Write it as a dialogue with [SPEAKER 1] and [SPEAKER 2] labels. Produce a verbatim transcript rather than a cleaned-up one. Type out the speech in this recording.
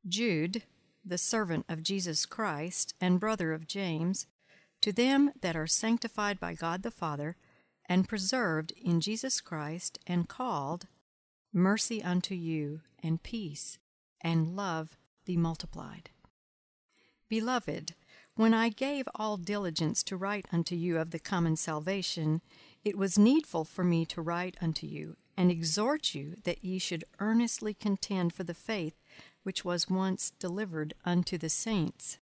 [SPEAKER 1] Jude, the servant of Jesus Christ, and brother of James, to them that are sanctified by God the Father, and preserved in Jesus Christ, and called, mercy unto you, and peace, and love be multiplied. Beloved, when I gave all diligence to write unto you of the common salvation, it was needful for me to write unto you, and exhort you that ye should earnestly contend for the faith which was once delivered unto the saints.